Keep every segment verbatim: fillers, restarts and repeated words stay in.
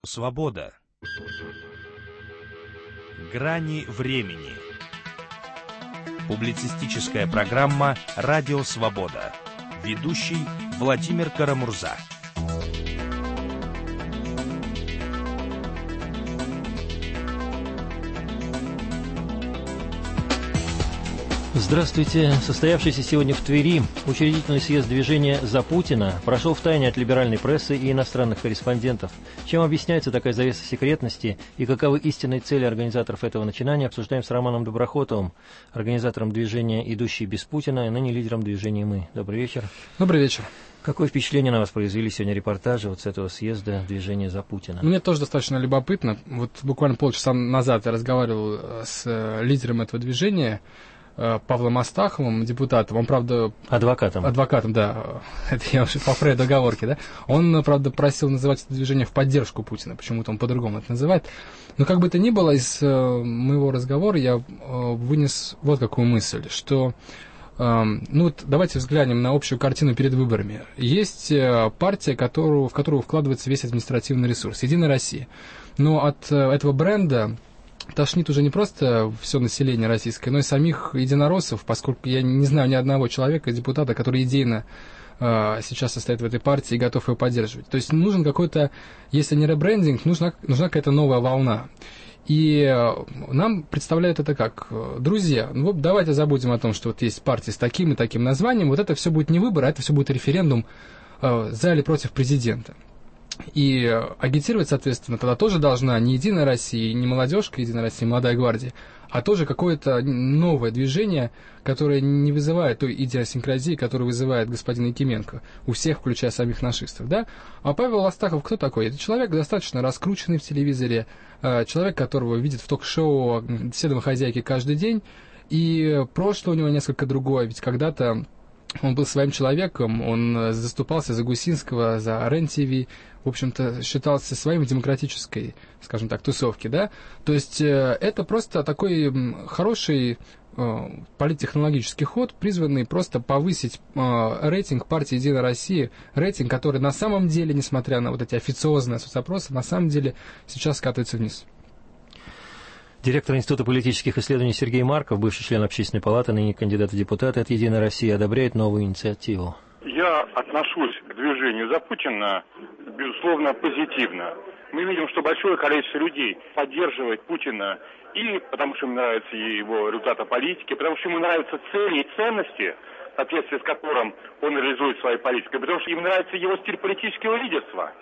Свобода. Грани времени. Публицистическая программа «Радио Свобода». Ведущий Владимир Карамурза. Здравствуйте. Состоявшийся сегодня в Твери учредительный съезд движения «За Путина» прошел в тайне от либеральной прессы и иностранных корреспондентов. Чем объясняется такая завеса секретности и каковы истинные цели организаторов этого начинания, обсуждаем с Романом Доброхотовым, организатором движения «Идущий без Путина» и ныне лидером движения «Мы». Добрый вечер. Добрый вечер. Какое впечатление на вас произвели сегодня репортажи вот с этого съезда движения «За Путина»? Мне тоже достаточно любопытно. Вот буквально полчаса назад я разговаривал с лидером этого движения, Павлом Астаховым, депутатом, он, правда... Адвокатом. Адвокатом, да. Это я уже по Фрейду оговорки, да. Он, правда, просил называть это движение в поддержку Путина, почему-то он по-другому это называет. Но как бы то ни было, из моего разговора я вынес вот какую мысль, что... Ну вот давайте взглянем на общую картину перед выборами. Есть партия, которую, в которую вкладывается весь административный ресурс, «Единая Россия». Но от этого бренда тошнит уже не просто все население российское, но и самих единороссов, поскольку я не знаю ни одного человека, депутата, который идейно э, сейчас состоит в этой партии и готов ее поддерживать. То есть нужен какой-то, если не ребрендинг, нужна, нужна какая-то новая волна. И э, нам представляют это как: друзья, ну вот давайте забудем о том, что вот есть партия с таким и таким названием, вот это все будет не выбор, а это все будет референдум э, за или против президента. И агитировать, соответственно, тогда тоже должна не «Единая Россия», не молодежка «Единая Россия», «Молодая гвардия», а тоже какое-то новое движение, которое не вызывает той идиосинкразии, которую вызывает господин Якименко у всех, включая самих нашистов, да? А Павел Астахов кто такой? Это человек достаточно раскрученный в телевизоре, человек, которого видят в ток-шоу «Все домохозяйки» каждый день, и прошлое у него несколько другое, ведь когда-то он был своим человеком, он заступался за Гусинского, за РЕН-ТВ, в общем-то, считался своим в демократической, скажем так, тусовке, да? То есть это просто такой хороший политтехнологический ход, призванный просто повысить рейтинг партии «Единая Россия», рейтинг, который на самом деле, несмотря на вот эти официозные соцопросы, на самом деле сейчас скатывается вниз. Директор Института политических исследований Сергей Марков, бывший член Общественной палаты, ныне кандидат в депутаты от «Единой России», одобряет новую инициативу. Я отношусь к движению «За Путина», безусловно, позитивно. Мы видим, что большое количество людей поддерживает Путина и потому, что им нравятся его результаты политики, потому что ему нравятся цели и ценности, в соответствии с которым он реализует свою политику, потому что им нравится его стиль политического лидерства.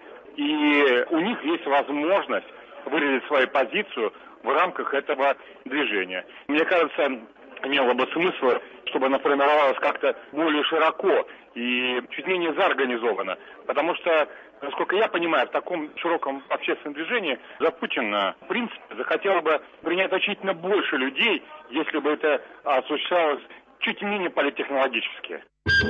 И у них есть возможность выразить свою позицию в рамках этого движения. Мне кажется, имело бы смысл, чтобы она формировалась как-то более широко и чуть менее заорганизованно. Потому что, насколько я понимаю, в таком широком общественном движении «За Путина», в принципе, захотело бы принять значительно больше людей, если бы это осуществлялось чуть менее политтехнологически.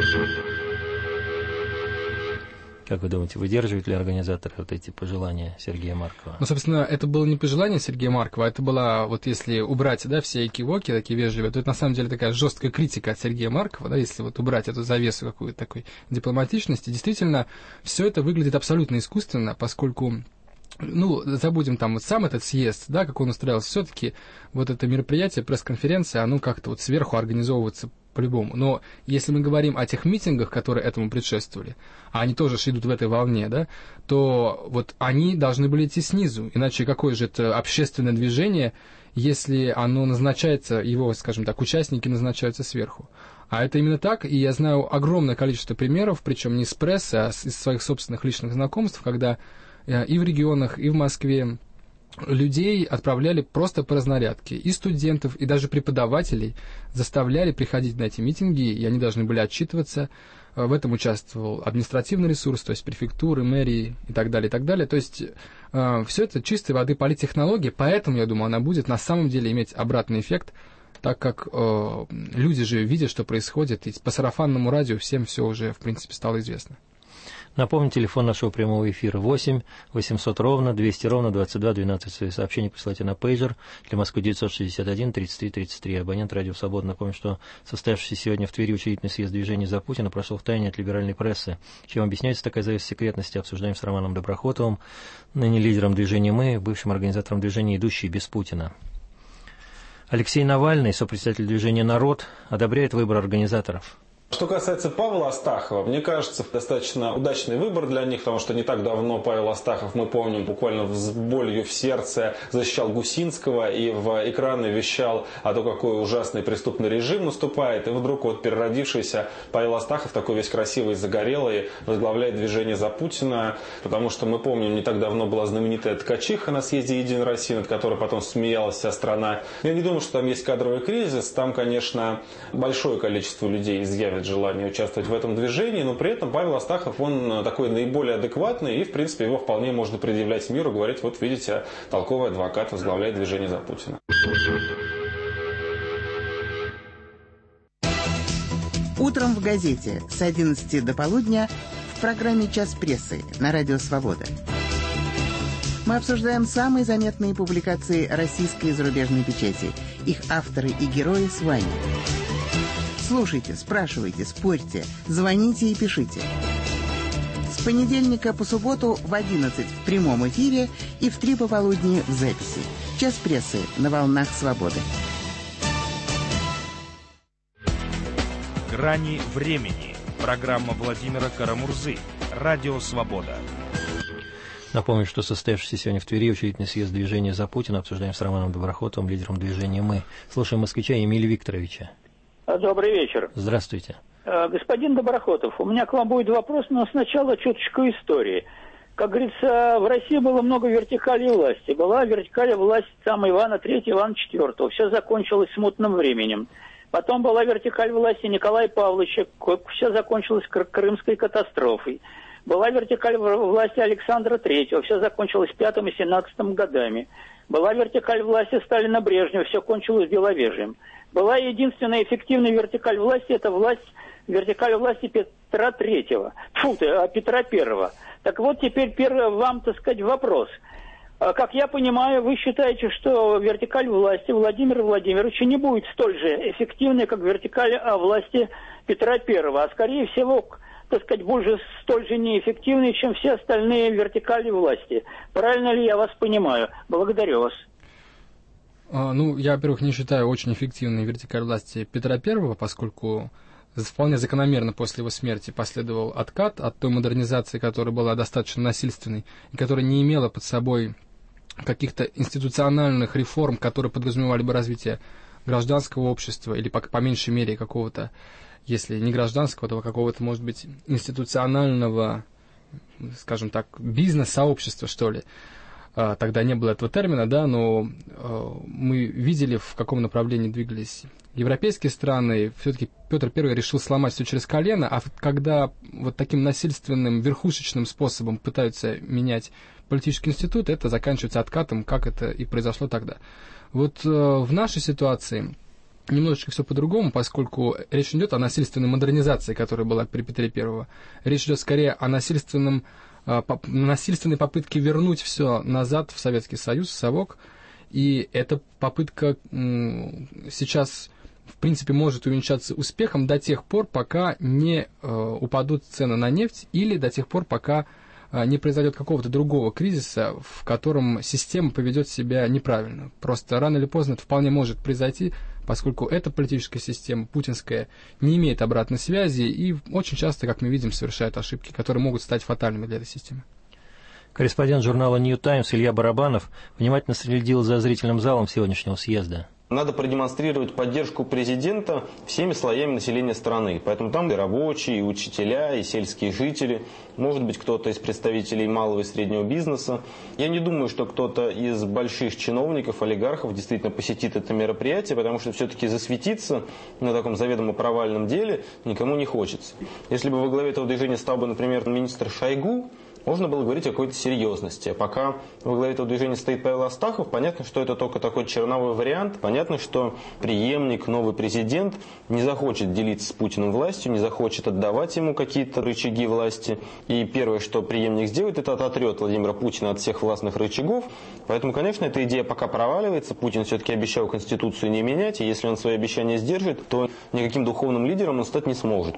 Как вы думаете, выдерживают ли организаторы вот эти пожелания Сергея Маркова? Ну, собственно, это было не пожелание Сергея Маркова, это была, вот если убрать, да, все экивоки такие вежливые, то это на самом деле такая жесткая критика от Сергея Маркова, да, если вот убрать эту завесу какой-то такой дипломатичности. Действительно, все это выглядит абсолютно искусственно, поскольку... Ну, забудем там вот сам этот съезд, да, как он устраивался, все-таки вот это мероприятие, пресс-конференция, оно как-то вот сверху организовывается по-любому. Но если мы говорим о тех митингах, которые этому предшествовали, а они тоже идут в этой волне, да, то вот они должны были идти снизу. Иначе какое же это общественное движение, если оно назначается, его, скажем так, участники назначаются сверху. А это именно так, и я знаю огромное количество примеров, причем не с прессы, а из своих собственных личных знакомств, когда и в регионах, и в Москве людей отправляли просто по разнарядке. И студентов, и даже преподавателей заставляли приходить на эти митинги, и они должны были отчитываться. В этом участвовал административный ресурс, то есть префектуры, мэрии и так далее, и так далее. То есть э, все это чистой воды политтехнология, поэтому, я думаю, она будет на самом деле иметь обратный эффект, так как э, люди же видят, что происходит, и по сарафанному радио всем все уже, в принципе, стало известно. Напомню, телефон нашего прямого эфира восемь восемьсот ровно двести ровно двадцать два двенадцать. Свои сообщения присылайте на пейджер для Москвы девятьсот шестьдесят один тридцать три тридцать три. Абонент радио «Свобода». Напомню, что состоявшийся сегодня в Твери учредительный съезд движения «За Путина» прошел в тайне от либеральной прессы. Чем объясняется такая завеса секретности, обсуждаем с Романом Доброхотовым, ныне лидером движения «Мы», бывшим организатором движения «Идущие без Путина». Алексей Навальный, сопредседатель движения «Народ», одобряет выбор организаторов. Что касается Павла Астахова, мне кажется, достаточно удачный выбор для них, потому что не так давно Павел Астахов, мы помним, буквально с болью в сердце защищал Гусинского и в экраны вещал о том, какой ужасный преступный режим наступает. И вдруг вот переродившийся Павел Астахов, такой весь красивый, загорелый, возглавляет движение «За Путина», потому что мы помним, не так давно была знаменитая ткачиха на съезде «Единой России», над которой потом смеялась вся страна. Я не думаю, что там есть кадровый кризис, там, конечно, большое количество людей изъявит желание участвовать в этом движении, но при этом Павел Астахов, он такой наиболее адекватный, и, в принципе, его вполне можно предъявлять миру, говорить, вот видите, толковый адвокат возглавляет движение «За Путина». Утром в газете с одиннадцати до полудня в программе «Час прессы» на радио «Свобода». Мы обсуждаем самые заметные публикации российской и зарубежной печати, их авторы и герои с вами. Слушайте, спрашивайте, спорьте, звоните и пишите. С понедельника по субботу в одиннадцать в прямом эфире и в три пополудни в записи. Час прессы на волнах «Свободы». «Грани времени». Программа Владимира Карамурзы. Радио «Свобода». Напомню, что состоявшийся сегодня в Твери учредительный съезд движения «За Путина» обсуждаем с Романом Доброхотовым, лидером движения «Мы». Слушаем москвича Эмилия Викторовича. Добрый вечер. Здравствуйте. Господин Доброхотов, у меня к вам будет вопрос, но сначала чуточку истории. Как говорится, в России было много вертикалей власти. Была вертикаль власти там Ивана третьего, Ивана четвёртого. Все закончилось смутным временем. Потом была вертикаль власти Николая Павловича. Все закончилось крымской катастрофой. Была вертикаль власти Александра третьего. Все закончилось пятым и семнадцатым годами. Была вертикаль власти Сталина Брежнева. Все кончилось Беловежьем. Была единственная эффективная вертикаль власти, это власть, вертикаль власти Петра Третьего, фу, Петра Первого. Так вот, теперь первый вам, так сказать, вопрос. Как я понимаю, вы считаете, что вертикаль власти Владимира Владимировича не будет столь же эффективной, как вертикаль власти Петра Первого, а скорее всего, так сказать, больше столь же неэффективной, чем все остальные вертикали власти. Правильно ли я вас понимаю? Благодарю вас. Ну, я, во-первых, не считаю очень эффективной вертикаль власти Петра Первого, поскольку вполне закономерно после его смерти последовал откат от той модернизации, которая была достаточно насильственной, и которая не имела под собой каких-то институциональных реформ, которые подразумевали бы развитие гражданского общества, или по, по меньшей мере какого-то, если не гражданского, то какого-то, может быть, институционального, скажем так, бизнес-сообщества, что ли. Тогда не было этого термина, да, но э, мы видели, в каком направлении двигались европейские страны. Все-таки Петр Первый решил сломать все через колено, а когда вот таким насильственным, верхушечным способом пытаются менять политический институт, это заканчивается откатом, как это и произошло тогда. Вот э, в нашей ситуации немножечко все по-другому, поскольку речь идет о насильственной модернизации, которая была при Петре Первом. Речь идет скорее о насильственном насильственной попытки вернуть все назад в Советский Союз, в совок. И эта попытка сейчас, в принципе, может увенчаться успехом до тех пор, пока не упадут цены на нефть или до тех пор, пока не произойдет какого-то другого кризиса, в котором система поведет себя неправильно. Просто рано или поздно это вполне может произойти, поскольку эта политическая система, путинская, не имеет обратной связи и очень часто, как мы видим, совершает ошибки, которые могут стать фатальными для этой системы. Корреспондент журнала «Нью Таймс» Илья Барабанов внимательно следил за зрительным залом сегодняшнего съезда. Надо продемонстрировать поддержку президента всеми слоями населения страны. Поэтому там и рабочие, и учителя, и сельские жители. Может быть, кто-то из представителей малого и среднего бизнеса. Я не думаю, что кто-то из больших чиновников, олигархов действительно посетит это мероприятие, потому что все-таки засветиться на таком заведомо провальном деле никому не хочется. Если бы во главе этого движения стал бы, например, министр Шойгу, можно было говорить о какой-то серьезности. Пока во главе этого движения стоит Павел Астахов, понятно, что это только такой черновой вариант. Понятно, что преемник, новый президент не захочет делиться с Путиным властью, не захочет отдавать ему какие-то рычаги власти. И первое, что преемник сделает, это ототрет Владимира Путина от всех властных рычагов. Поэтому, конечно, эта идея пока проваливается. Путин все-таки обещал Конституцию не менять, и если он свои обещания сдержит, то никаким духовным лидером он стать не сможет.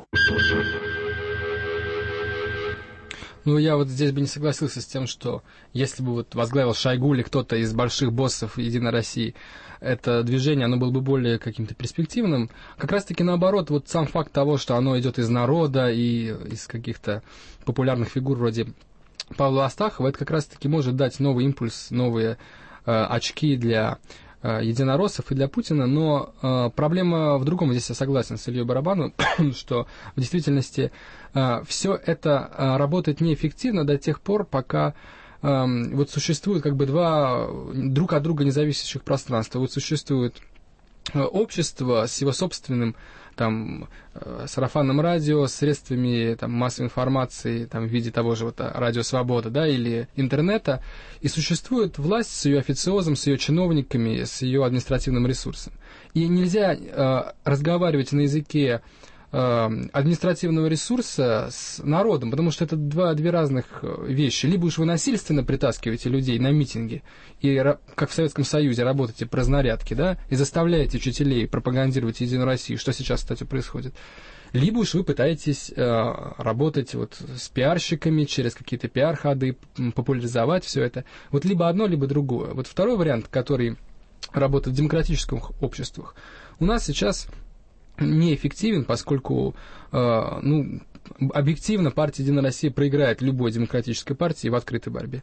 Ну, я вот здесь бы не согласился с тем, что если бы вот возглавил Шойгу или кто-то из больших боссов «Единой России» это движение, оно было бы более каким-то перспективным. Как раз-таки наоборот, вот сам факт того, что оно идет из народа и из каких-то популярных фигур вроде Павла Астахова, это как раз-таки может дать новый импульс, новые э, очки для э, единороссов и для Путина, но э, проблема в другом. Здесь я согласен с Ильей Барабановым, что в действительности э, все это э, работает неэффективно до тех пор, пока э, вот существуют как бы два друг от друга независящих пространства. Вот существует э, общество с его собственным там, э, сарафанным радио, средствами там, массовой информации там, в виде того же вот, радио «Свобода», да, или интернета, и существует власть с ее официозом, с ее чиновниками, с ее административным ресурсом. И нельзя э, разговаривать на языке административного ресурса с народом, потому что это два, две разных вещи. Либо уж вы насильственно притаскиваете людей на митинги, и, как в Советском Союзе, работаете по разнарядке, да, и заставляете учителей пропагандировать Единую Россию, что сейчас, кстати, происходит. Либо уж вы пытаетесь э, работать вот с пиарщиками, через какие-то пиар-ходы, популяризовать все это. Вот либо одно, либо другое. Вот второй вариант, который работает в демократических обществах, у нас сейчас неэффективен, поскольку э, ну, объективно партия «Единая Россия» проиграет любой демократической партии в открытой борьбе.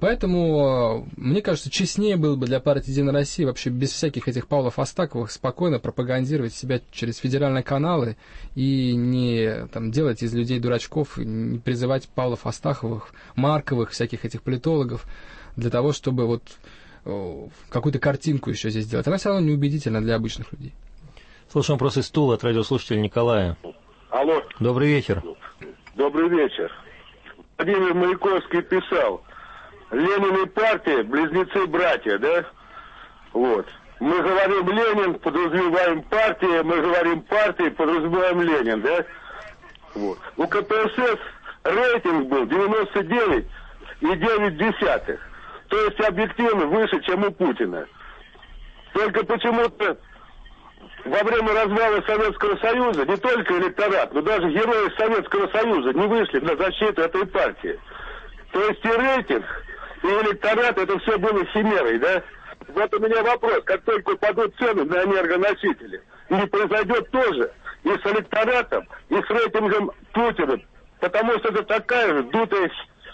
Поэтому, э, мне кажется, честнее было бы для партии «Единая Россия» вообще без всяких этих Павлов Астаковых спокойно пропагандировать себя через федеральные каналы и не там, делать из людей дурачков, не призывать Павлов Астаховых, Марковых, всяких этих политологов для того, чтобы вот э, какую-то картинку еще здесь сделать. Она все равно неубедительна для обычных людей. Слушаем вопрос из Тулы от радиослушателя Николая. Алло. Добрый вечер. Добрый вечер. Владимир Маяковский писал: Ленин и партия, близнецы-братья, да? Вот. Мы говорим Ленин, подразумеваем партия, мы говорим партия, подразумеваем Ленин, да? Вот. У ка пэ эс эс рейтинг был девяносто девять и девять десятых. То есть объективно выше, чем у Путина. Только почему-то во время развала Советского Союза не только электорат, но даже герои Советского Союза не вышли на защиту этой партии. То есть и рейтинг, и электорат, это все было химерой, да? Вот у меня вопрос: как только упадут цены на энергоносители, не произойдет тоже и с электоратом, и с рейтингом Путина, потому что это такая же дутая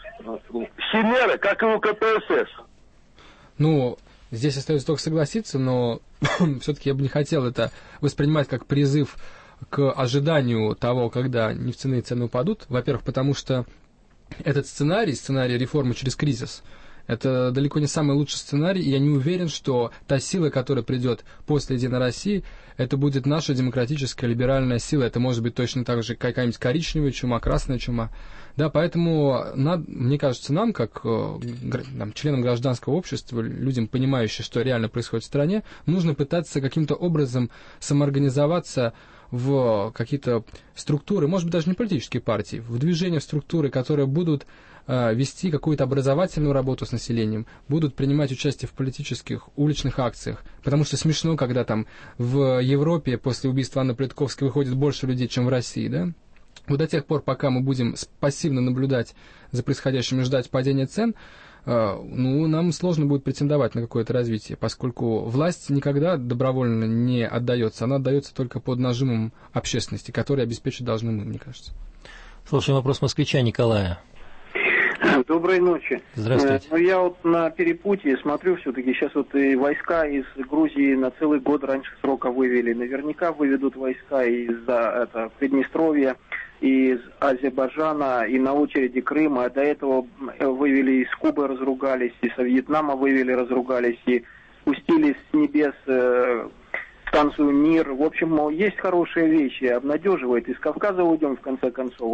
химера, как и у ка пэ эс эс. Ну, здесь остается только согласиться, но все-таки я бы не хотел это воспринимать как призыв к ожиданию того, когда нефтяные цены упадут. Во-первых, потому что этот сценарий, сценарий реформы через кризис, это далеко не самый лучший сценарий, и я не уверен, что та сила, которая придет после «Единой России», это будет наша демократическая либеральная сила. Это может быть точно так же какая-нибудь коричневая чума, красная чума. Да, поэтому, над, мне кажется, нам, как там, членам гражданского общества, людям, понимающим, что реально происходит в стране, нужно пытаться каким-то образом самоорганизоваться в какие-то структуры, может быть, даже не политические партии, в движения, в структуры, которые будут э, вести какую-то образовательную работу с населением, будут принимать участие в политических уличных акциях. Потому что смешно, когда там в Европе после убийства Анны Политковской выходит больше людей, чем в России, да? Вот до тех пор, пока мы будем пассивно наблюдать за происходящим и ждать падения цен, э, ну, нам сложно будет претендовать на какое-то развитие, поскольку власть никогда добровольно не отдается, она отдается только под нажимом общественности, который обеспечить должны мы, мне кажется. Слушаем вопрос москвича Николая. Доброй ночи. Здравствуйте. Ну, я вот на перепутье смотрю, все-таки сейчас вот и войска из Грузии на целый год раньше срока вывели. Наверняка выведут войска из-за это, Приднестровья, из Азербайджана, и на очереди Крыма. А до этого вывели из Кубы, разругались, и со Вьетнама вывели, разругались, и спустили с небес э, станцию МИР. В общем, мол, есть хорошие вещи, обнадеживает. Из Кавказа уйдем, в конце концов. Вот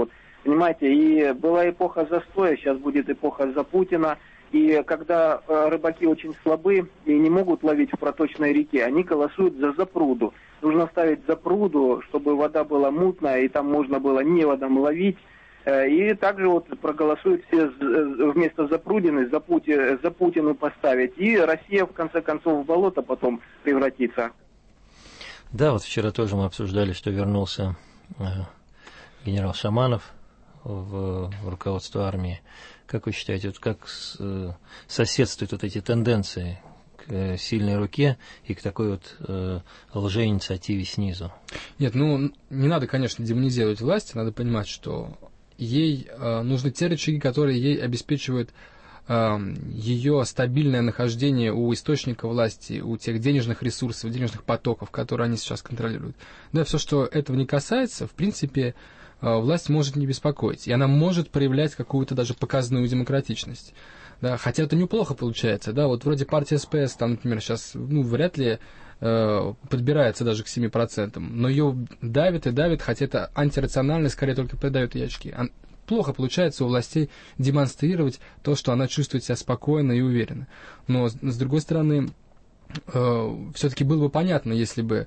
Понимаете, и была эпоха застоя, сейчас будет эпоха за Путина. И когда э, рыбаки очень слабы и не могут ловить в проточной реке, они голосуют за запруду. Нужно ставить запруду, чтобы вода была мутная, и там можно было неводом ловить. Э, и также вот проголосуют все вместо запрудины за, Пути, за Путину поставить. И Россия, в конце концов, в болото потом превратится. Да, вот вчера тоже мы обсуждали, что вернулся э, генерал Шаманов в, в руководство армии. Как вы считаете, вот как с, э, соседствуют вот эти тенденции к э, сильной руке и к такой вот э, лжеинициативе снизу? Нет, ну, не надо, конечно, демонизировать власть, надо понимать, что ей э, нужны те рычаги, которые ей обеспечивают э, ее стабильное нахождение у источника власти, у тех денежных ресурсов, денежных потоков, которые они сейчас контролируют. Да, все, что этого не касается, в принципе, власть может не беспокоить, и она может проявлять какую-то даже показную демократичность. Да, хотя это неплохо получается, да, вот вроде партия СПС, там, например, сейчас, ну, вряд ли э, подбирается даже к семи процентам, но ее давит и давит, хотя это антирационально, скорее только придает ей очки. Плохо получается у властей демонстрировать то, что она чувствует себя спокойно и уверенно. Но, с другой стороны, все-таки было бы понятно, если бы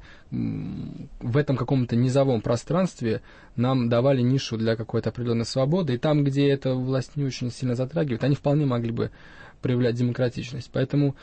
в этом каком-то низовом пространстве нам давали нишу для какой-то определенной свободы, и там, где эта власть не очень сильно затрагивает, они вполне могли бы проявлять демократичность. Поэтому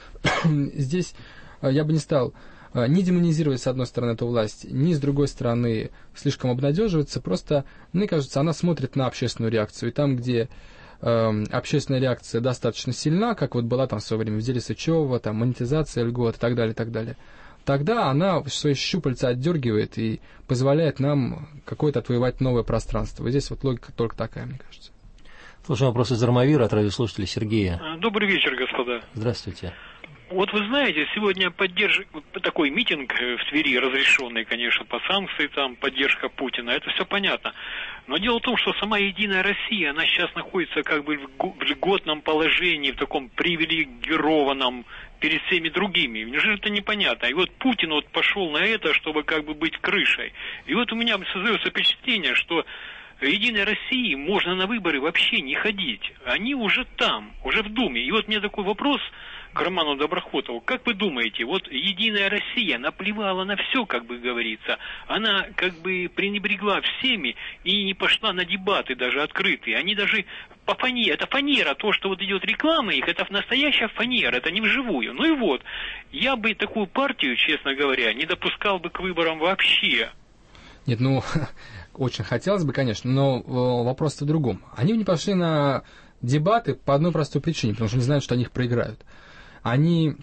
здесь я бы не стал ни демонизировать, с одной стороны, эту власть, ни, с другой стороны, слишком обнадеживаться. Просто, мне кажется, она смотрит на общественную реакцию, и там, где общественная реакция достаточно сильна, как вот была там в свое время в деле Сычева, там монетизация льгот и так далее, и так далее, тогда она свои щупальца отдергивает и позволяет нам какое-то отвоевать новое пространство. Вот здесь вот логика только такая, мне кажется. Слушаем вопрос из Армавира от радиослушателя Сергея. Добрый вечер, господа. Здравствуйте. Вот вы знаете, сегодня поддерж... такой митинг в Твери, разрешенный, конечно, по санкции, там, поддержка Путина, это все понятно. Но дело в том, что сама Единая Россия, она сейчас находится как бы в льготном положении, в таком привилегированном перед всеми другими. Неужели это непонятно? И вот Путин вот пошел на это, чтобы как бы быть крышей. И вот у меня создается впечатление, что Единой России можно на выборы вообще не ходить. Они уже там, уже в Думе. И вот мне такой вопрос к Роману Доброхотову. Как вы думаете, вот Единая Россия наплевала на все, как бы говорится. Она как бы пренебрегла всеми и не пошла на дебаты даже открытые. Они даже по фанере, это фанера, то, что вот идет реклама их, это настоящая фанера, это не вживую. Ну и вот, я бы такую партию, честно говоря, не допускал бы к выборам вообще. Нет, ну, очень хотелось бы, конечно, но вопрос-то в другом. Они не пошли на дебаты по одной простой причине, потому что не знают, что они их проиграют. Они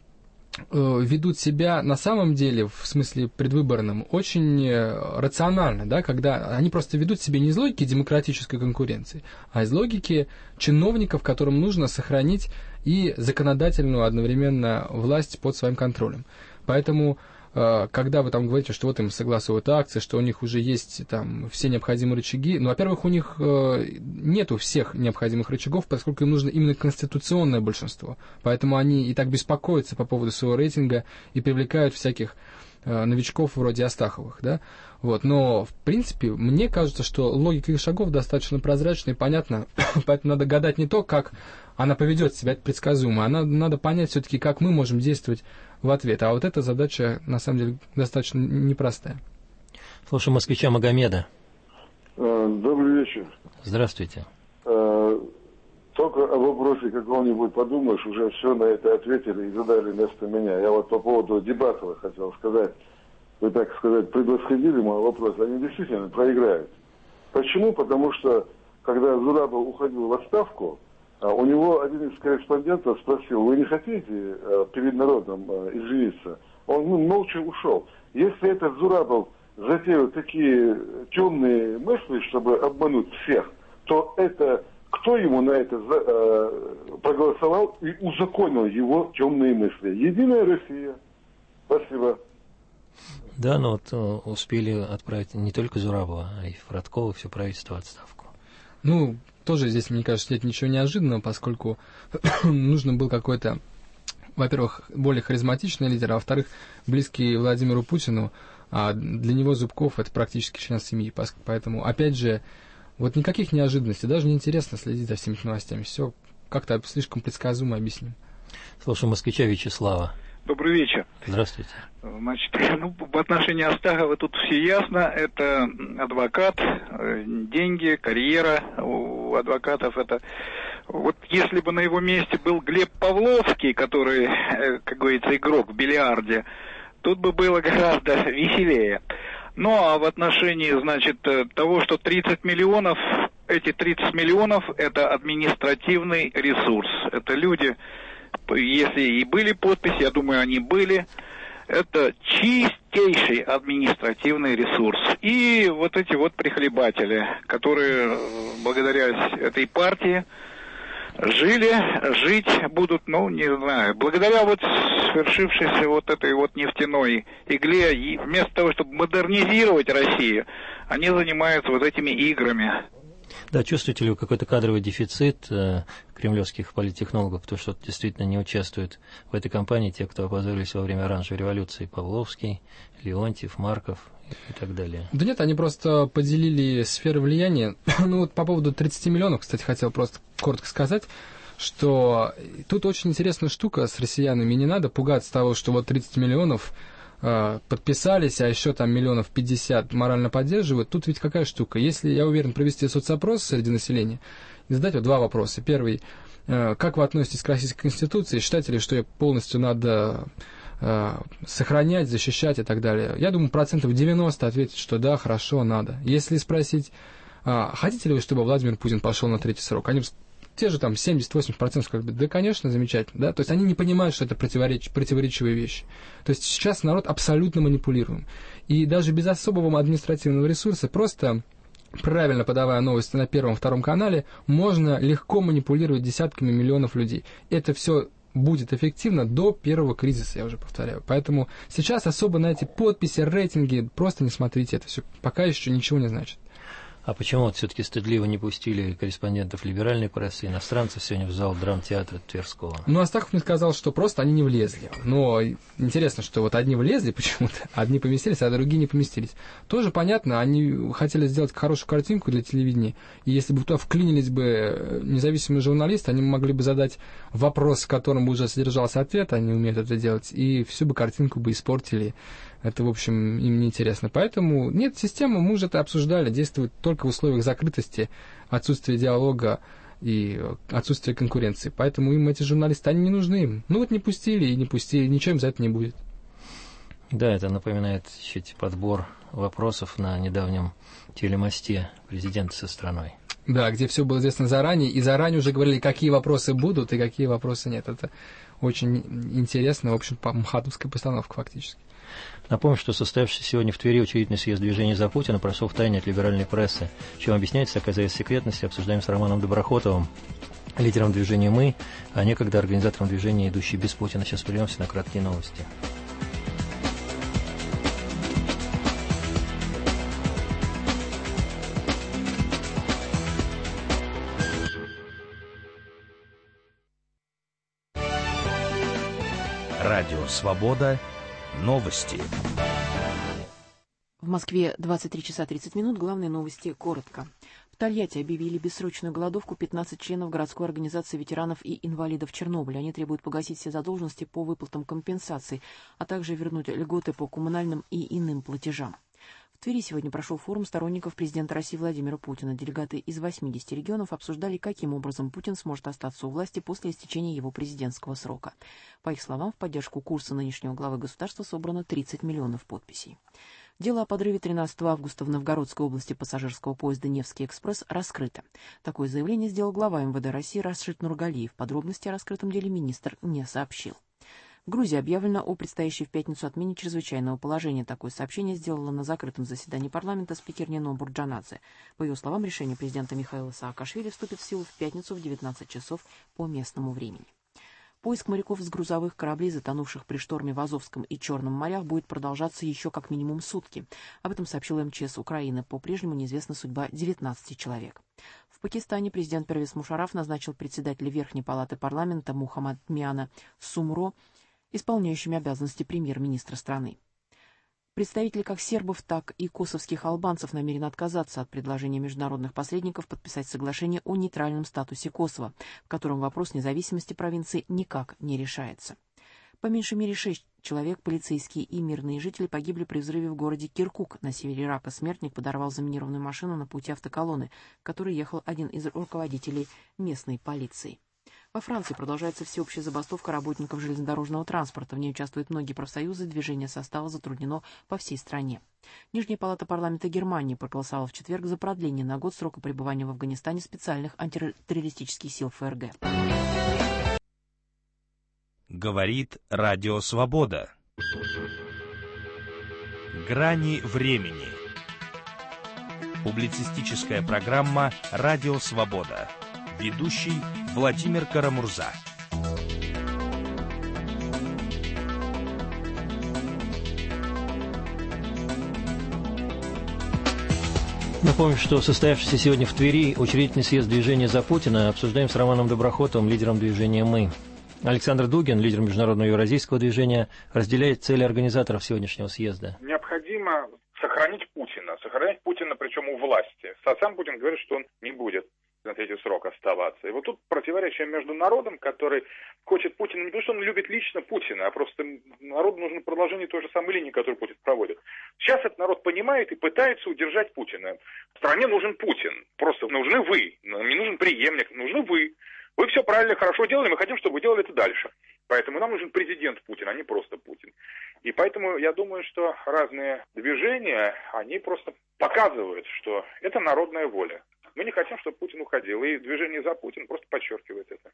э, ведут себя на самом деле, в смысле предвыборном, очень э, рационально, да, когда они просто ведут себя не из логики демократической конкуренции, а из логики чиновников, которым нужно сохранить и законодательную одновременно власть под своим контролем. Поэтому когда вы там говорите, что вот им согласовывают акции, что у них уже есть там все необходимые рычаги, ну, во-первых, у них э, нету всех необходимых рычагов, поскольку им нужно именно конституционное большинство. Поэтому они и так беспокоятся по поводу своего рейтинга и привлекают всяких э, новичков вроде Астаховых, да. Вот. Но, в принципе, мне кажется, что логика их шагов достаточно прозрачна и понятна, поэтому надо гадать не то, как она поведет себя, это предсказуемо, а надо, надо понять все-таки, как мы можем действовать в ответ. А вот эта задача, на самом деле, достаточно непростая. Слушаем москвича Магомеда. Добрый вечер. Здравствуйте. Только о вопросе каком-нибудь подумаешь, уже все на это ответили и задали вместо меня. Я вот по поводу дебатов хотел сказать. Вы, так сказать, предвосходили мой вопрос. Они действительно проиграют. Почему? Потому что, когда Зурабов уходил в отставку, у него один из корреспондентов спросил: вы не хотите э, перед народом э, извиниться? Он ну, молча ушел. Если этот Зурабов затеял такие темные мысли, чтобы обмануть всех, то это кто ему на это за, э, проголосовал и узаконил его темные мысли? Единая Россия. Спасибо. Да, но вот успели отправить не только Зурабова, а и Фродкова, все правительство в отставку. Ну, тоже здесь, мне кажется, нет ничего неожиданного, поскольку нужно был какой-то, во-первых, более харизматичный лидер, а во-вторых, близкий Владимиру Путину, а для него Зубков — это практически член семьи. Поэтому, опять же, Вот никаких неожиданностей, даже не интересно следить за всеми новостями. Все как-то слишком предсказуемо объясним. Слушаем москвича Вячеслава. Добрый вечер. Здравствуйте. Значит, ну, в отношении Астахова тут все ясно. Это адвокат, деньги, карьера у адвокатов. Это вот если бы на его месте был Глеб Павловский, который, как говорится, игрок в бильярде, тут бы было гораздо веселее. Ну, а в отношении, значит, того, что тридцать миллионов, эти тридцать миллионов – это административный ресурс. Это люди, если и были подписи, я думаю, они были, это чистейший административный ресурс. И вот эти вот прихлебатели, которые благодаря этой партии жили, жить будут, ну, не знаю, благодаря вот свершившейся вот этой вот нефтяной игле, и вместо того, чтобы модернизировать Россию, они занимаются вот этими играми. Да, чувствуете ли вы какой-то кадровый дефицит э, кремлевских политтехнологов, потому что действительно не участвуют в этой кампании те, кто опозорились во время оранжевой революции: Павловский, Леонтьев, Марков и так далее? Да нет, они просто поделили сферы влияния. Ну вот по поводу тридцати миллионов, кстати, хотел просто коротко сказать, что тут очень интересная штука с россиянами. Не надо пугаться того, что вот тридцать миллионов подписались, а еще там миллионов пятьдесят морально поддерживают. Тут ведь какая штука? Если, я уверен, провести соцопрос среди населения и задать вот два вопроса. Первый: как вы относитесь к Российской Конституции? Считаете ли, что ее полностью надо сохранять, защищать и так далее? Я думаю, процентов девяносто ответит, что да, хорошо, надо. Если спросить, хотите ли вы, чтобы Владимир Путин пошел на третий срок, они те же там семьдесят-восемьдесят процентов скажут: да, конечно, замечательно. Да? То есть они не понимают, что это противореч... противоречивые вещи. То есть сейчас народ абсолютно манипулируем. И даже без особого административного ресурса, просто правильно подавая новости на Первом-Втором канале, можно легко манипулировать десятками миллионов людей. Это все будет эффективно до первого кризиса, я уже повторяю. Поэтому сейчас особо на эти подписи, рейтинги просто не смотрите. Это все пока еще ничего не значит. А почему вот все-таки стыдливо не пустили корреспондентов либеральной прессы, иностранцев сегодня в зал драмтеатра Тверского? Ну, Астахов мне сказал, что просто они не влезли. Но интересно, что вот одни влезли почему-то, одни поместились, а другие не поместились. Тоже понятно, они хотели сделать хорошую картинку для телевидения, и если бы туда вклинились бы независимые журналисты, они могли бы задать вопрос, в котором бы уже содержался ответ, они умеют это делать, и всю бы картинку бы испортили. Это, в общем, им неинтересно. Поэтому нет, система, мы уже это обсуждали, действует только в условиях закрытости, отсутствия диалога и отсутствия конкуренции. Поэтому им эти журналисты, они не нужны им. Ну вот не пустили и не пустили, ничем за это не будет. Да, это напоминает еще подбор вопросов на недавнем телемосте президента со страной. Да, где все было известно заранее, и заранее уже говорили, какие вопросы будут и какие вопросы нет. Это очень интересно, в общем, мхатовская постановка фактически. Напомню, что состоявшийся сегодня в Твери учредительный съезд движения «За Путина» прошел в тайне от либеральной прессы. Чем объясняется такая завеса секретности, обсуждаем с Романом Доброхотовым, лидером движения «Мы», а некогда организатором движения «Идущий без Путина». Сейчас прервемся на краткие новости. Радио «Свобода». Новости. В Москве двадцать три часа тридцать минут. Главные новости коротко. В Тольятти объявили бессрочную голодовку пятнадцать членов городской организации ветеранов и инвалидов Чернобыля. Они требуют погасить все задолженности по выплатам компенсаций, а также вернуть льготы по коммунальным и иным платежам. В Твери сегодня прошел форум сторонников президента России Владимира Путина. Делегаты из восьмидесяти регионов обсуждали, каким образом Путин сможет остаться у власти после истечения его президентского срока. По их словам, в поддержку курса нынешнего главы государства собрано тридцать миллионов подписей. Дело о подрыве тринадцатого августа в Новгородской области пассажирского поезда «Невский экспресс» раскрыто. Такое заявление сделал глава эм вэ дэ России Рашид Нургалиев. Подробности о раскрытом деле министр не сообщил. В Грузии объявлено о предстоящей в пятницу отмене чрезвычайного положения. Такое сообщение сделала на закрытом заседании парламента спикер Нино Бурджанадзе. По ее словам, решение президента Михаила Саакашвили вступит в силу в пятницу в девятнадцать часов по местному времени. Поиск моряков с грузовых кораблей, затонувших при шторме в Азовском и Черном морях, будет продолжаться еще как минимум сутки. Об этом сообщил эм че эс Украины. По-прежнему неизвестна судьба девятнадцати человек. В Пакистане президент Первез Мушараф назначил председателя Верхней палаты парламента Мухаммад Миана Сумро исполняющими обязанности премьер-министра страны. Представители как сербов, так и косовских албанцев намерены отказаться от предложения международных посредников подписать соглашение о нейтральном статусе Косово, в котором вопрос независимости провинции никак не решается. По меньшей мере шесть человек, полицейские и мирные жители, погибли при взрыве в городе Киркук на севере Ирака. Смертник подорвал заминированную машину на пути автоколонны, в которой ехал один из руководителей местной полиции. Во Франции продолжается всеобщая забастовка работников железнодорожного транспорта. В ней участвуют многие профсоюзы, движение состава затруднено по всей стране. Нижняя палата парламента Германии проголосовала в четверг за продление на год срока пребывания в Афганистане специальных антитеррористических сил ФРГ. Говорит Радио Свобода. Грани времени. Публицистическая программа «Радио Свобода». Ведущий Владимир Карамурза. Напомню, что состоявшийся сегодня в Твери учредительный съезд движения «За Путина» обсуждаем с Романом Доброхотовым, лидером движения «Мы». Александр Дугин, лидер международного евразийского движения, разделяет цели организаторов сегодняшнего съезда. Необходимо сохранить Путина, сохранить Путина, причем у власти. Сам Путин говорит, что он не будет на третий срок оставаться. И вот тут противоречие между народом, который хочет Путина, не потому что он любит лично Путина, а просто народу нужно продолжение той же самой линии, которую Путин проводит. Сейчас этот народ понимает и пытается удержать Путина. В стране нужен Путин. Просто нужны вы. Не нужен преемник, нужны вы. Вы все правильно, хорошо делали, мы хотим, чтобы вы делали это дальше. Поэтому нам нужен президент Путин, а не просто Путин. И поэтому я думаю, что разные движения, они просто показывают, что это народная воля. Мы не хотим, чтобы Путин уходил, и движение «За Путин» просто подчеркивает это.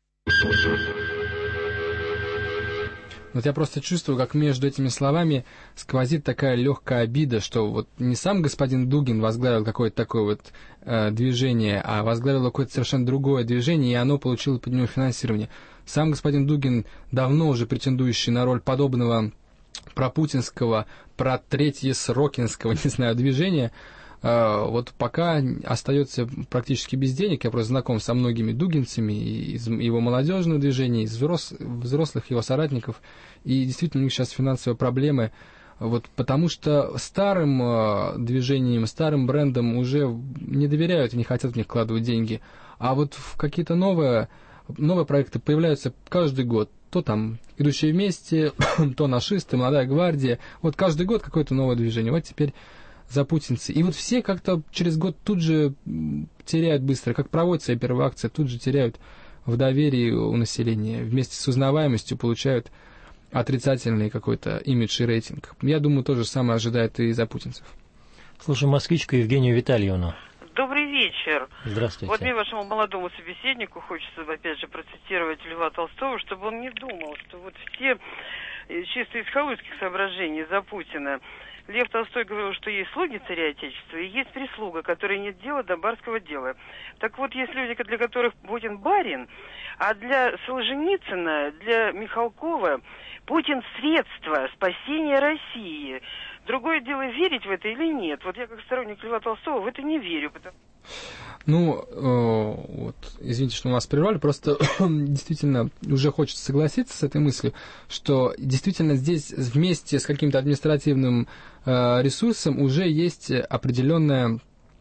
Вот я просто чувствую, как между этими словами сквозит такая легкая обида, что вот не сам господин Дугин возглавил какое-то такое вот э, движение, а возглавил какое-то совершенно другое движение, и оно получило под него финансирование. Сам господин Дугин, давно уже претендующий на роль подобного пропутинского, протретьесрокинского, не знаю, движения, вот пока остается практически без денег. Я просто знаком со многими дугинцами из его молодежного движения, из взрослых его соратников, и действительно у них сейчас финансовые проблемы, вот, потому что старым движениям, старым брендам уже не доверяют и не хотят в них вкладывать деньги, а вот в какие-то новые, новые проекты появляются каждый год. То там «Идущие вместе», то «Нашисты», «Молодая гвардия», вот каждый год какое-то новое движение. Вот теперь запутинцы. И вот все как-то через год тут же теряют быстро, как проводится первая акция, тут же теряют в доверии у населения. Вместе с узнаваемостью получают отрицательный какой-то имидж и рейтинг. Я думаю, то же самое ожидает и запутинцев. Слушаем москвичку Евгению Витальевну. Добрый вечер. Здравствуйте. Вот мне, вашему молодому собеседнику, хочется, опять же, процитировать Льва Толстого, чтобы он не думал, что вот все чисто из халуйских соображений за Путина. Лев Толстой говорил, что есть слуги царя Отечества и есть прислуга, которой нет дела до барского дела. Так вот, есть люди, для которых Путин барин, а для Солженицына, для Михалкова Путин средство спасения России. Другое дело, верить в это или нет. Вот я как сторонник Льва Толстого в это не верю. Потому... Ну, э, вот, извините, что мы вас прервали, просто действительно уже хочется согласиться с этой мыслью, что действительно здесь вместе с каким-то административным э, ресурсом уже есть определенная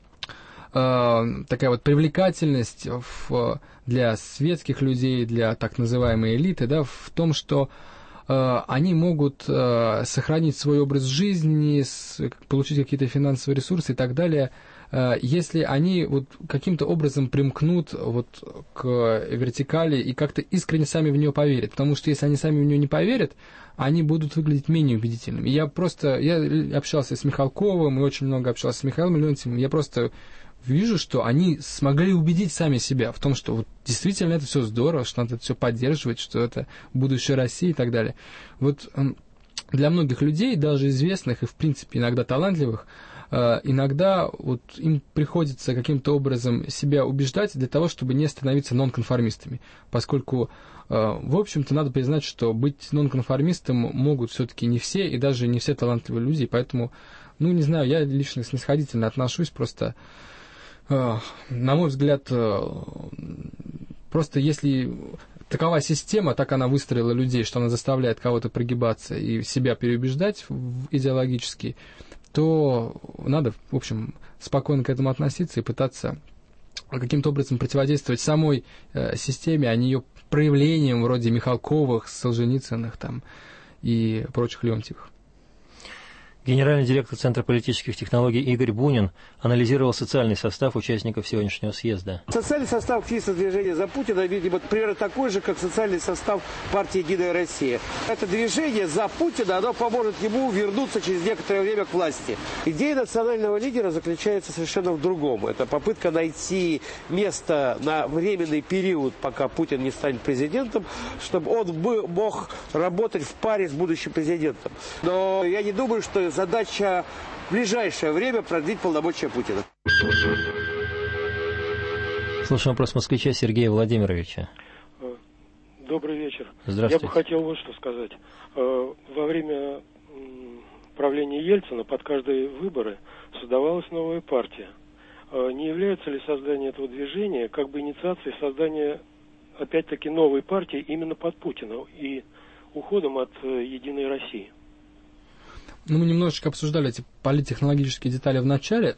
э, такая вот привлекательность в, для светских людей, для так называемой элиты, да, в том, что они могут э, сохранить свой образ жизни, с, получить какие-то финансовые ресурсы и так далее, э, если они вот каким-то образом примкнут вот к вертикали и как-то искренне сами в нее поверят. Потому что если они сами в нее не поверят, они будут выглядеть менее убедительными. Я просто, я общался с Михалковым и очень много общался с Михаилом Леонтьевым, я просто вижу, что они смогли убедить сами себя в том, что вот действительно это все здорово, что надо это все поддерживать, что это будущее России и так далее. Вот для многих людей, даже известных и, в принципе, иногда талантливых, иногда вот им приходится каким-то образом себя убеждать для того, чтобы не становиться нонконформистами, поскольку, в общем-то, надо признать, что быть нонконформистом могут все-таки не все, и даже не все талантливые люди, поэтому, ну, не знаю, я лично снисходительно отношусь, просто... На мой взгляд, просто если такова система, так она выстроила людей, что она заставляет кого-то прогибаться и себя переубеждать идеологически, то надо, в общем, спокойно к этому относиться и пытаться каким-то образом противодействовать самой э, системе, а не ее проявлениям вроде Михалковых, Солженицыных там, и прочих Леонтьевых. Генеральный директор Центра политических технологий Игорь Бунин анализировал социальный состав участников сегодняшнего съезда. Социальный состав общественного движения «За Путина», видимо, примерно такой же, как социальный состав партии «Единая Россия». Это движение «За Путина», оно поможет ему вернуться через некоторое время к власти. Идея национального лидера заключается совершенно в другом. Это попытка найти место на временный период, пока Путин не станет президентом, чтобы он мог работать в паре с будущим президентом. Но я не думаю, что задача в ближайшее время продлить полномочия Путина. Слушаем вопрос москвича Сергея Владимировича. Добрый вечер. Здравствуйте. Я бы хотел вот что сказать. Во время правления Ельцина под каждые выборы создавалась новая партия. Не является ли создание этого движения как бы инициацией создания опять-таки новой партии именно под Путина и уходом от «Единой России»? Ну, мы немножечко обсуждали эти политтехнологические детали в начале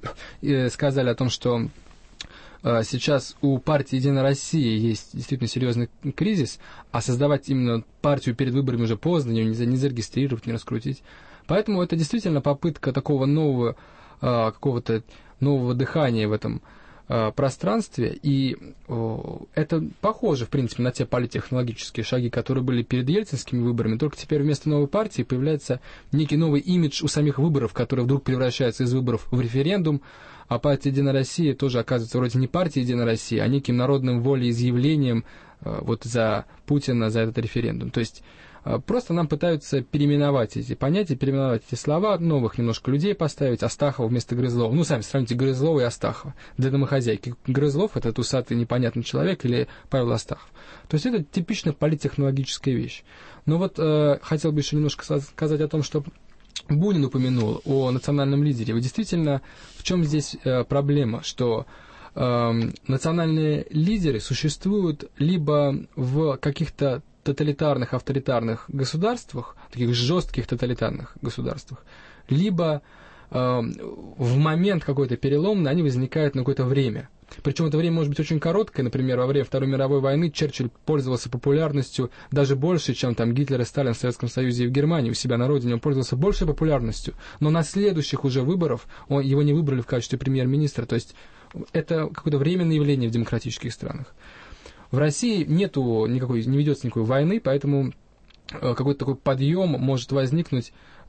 и сказали о том, что э, сейчас у партии «Единая Россия» есть действительно серьезный кризис, а создавать именно партию перед выборами уже поздно, ее нельзя не зарегистрировать, не раскрутить. Поэтому это действительно попытка такого нового, э, какого-то нового дыхания в этом э, пространстве, и э, это похоже, в принципе, на те политтехнологические шаги, которые были перед ельцинскими выборами, только теперь вместо новой партии появляется некий новый имидж у самих выборов, который вдруг превращается из выборов в референдум, а партия «Единая Россия» тоже оказывается вроде не партией «Единая Россия», а неким народным волеизъявлением э, вот за Путина, за этот референдум. То есть просто нам пытаются переименовать эти понятия, переименовать эти слова, новых немножко людей поставить, Астахова вместо Грызлова. Ну, сами сравните Грызлова и Астахова. Для домохозяйки Грызлов — это усатый непонятный человек или Павел Астахов. То есть это типично политтехнологическая вещь. Но вот э, хотел бы еще немножко сказать о том, что Бунин упомянул о национальном лидере. Вы действительно, в чем здесь э, проблема, что э, национальные лидеры существуют либо в каких-то тоталитарных, авторитарных государствах, таких жестких тоталитарных государствах, либо э, в момент какой-то переломный они возникают на какое-то время. Причем это время может быть очень короткое. Например, во время Второй мировой войны Черчилль пользовался популярностью даже больше, чем там Гитлер и Сталин в Советском Союзе и в Германии. У себя на родине он пользовался большей популярностью. Но на следующих уже выборах он, его не выбрали в качестве премьер-министра. То есть это какое-то временное явление в демократических странах. В России нету никакой, не ведется никакой войны, поэтому какой-то такой подъем может возникнуть,